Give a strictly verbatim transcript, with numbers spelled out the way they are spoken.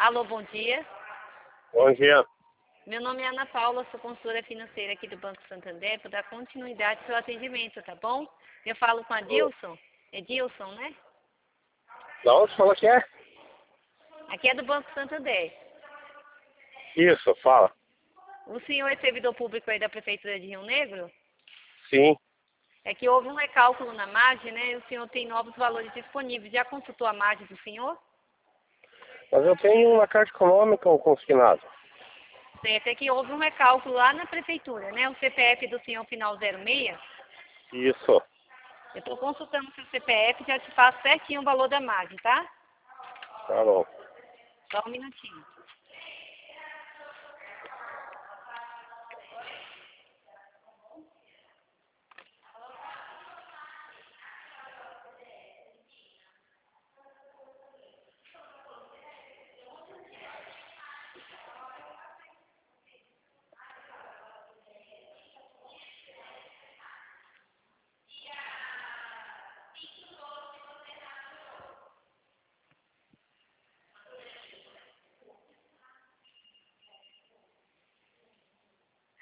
Alô, bom dia. Bom dia. Meu nome é Ana Paula, sou consultora financeira aqui do Banco Santander, para dar continuidade ao seu atendimento, tá bom? Eu falo com a Dilson. É Dilson, né? Da onde você falou que é? Aqui é do Banco Santander. Isso, fala. O senhor é servidor público aí da Prefeitura de Rio Negro? Sim. É que houve um recálculo na margem, né? E o senhor tem novos valores disponíveis. Já consultou a margem do senhor? Mas eu tenho uma Caixa Econômica ou consignado. Certo, é que houve um recálculo lá na Prefeitura, né? O C P F do senhor final zero seis. Isso. Eu estou consultando o seu C P F e já te faço certinho o valor da margem, tá? Tá bom. Só um minutinho.